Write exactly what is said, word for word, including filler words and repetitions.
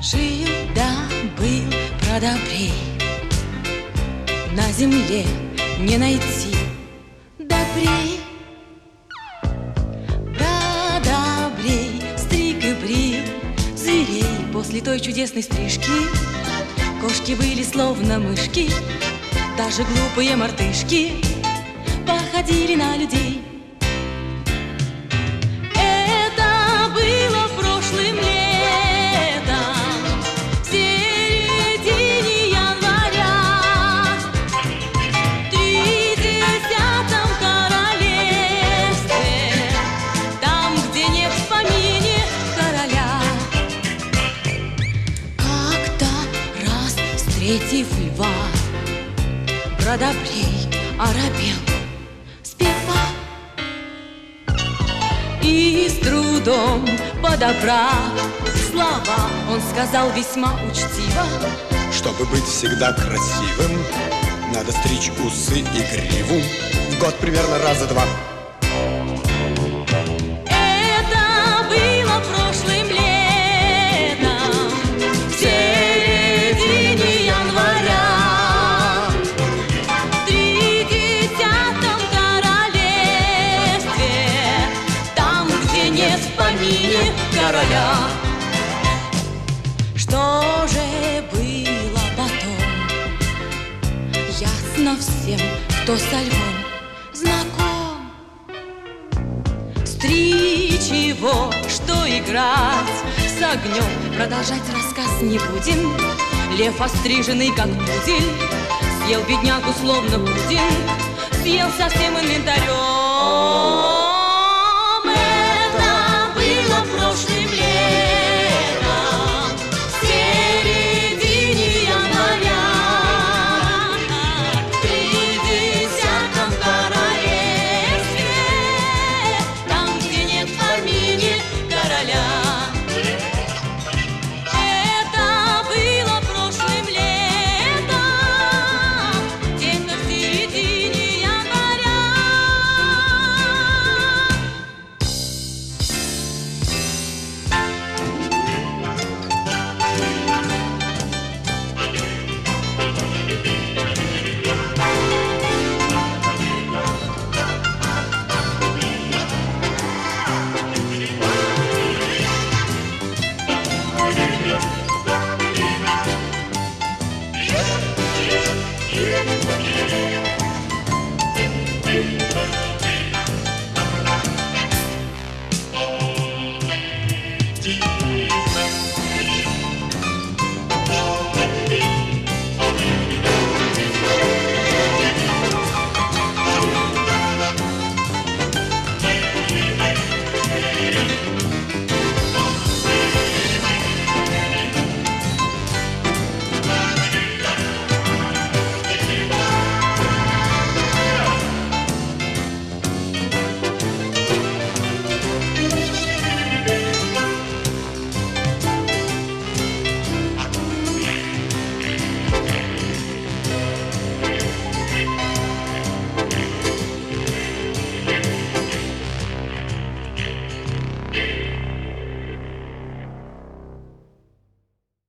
Жил да был продобрей, на земле не найти добрей. Продобрей стриг и брил зверей. После той чудесной стрижки кошки были словно мышки, даже глупые мартышки походили на людей. Это было прошлым летом, в середине января, в тридесятом королевстве, там, где нет в помине короля. Как-то раз, встретив льва, продобрей оробел сперва и с трудом подобрав слова, он сказал весьма учтиво: чтобы быть всегда красивым, надо стричь усы и гриву в год примерно раза два. Это было прошлым летом, в середине января, в тридесятом королевстве, там, где нет в помине короля. Что же было потом, ясно всем, кто со львом знаком. Стричь его, что играть с огнем, продолжать рассказ не будем. Лев, остриженный как пудель, съел беднягу словно пудинг, съел со всем инвентарем.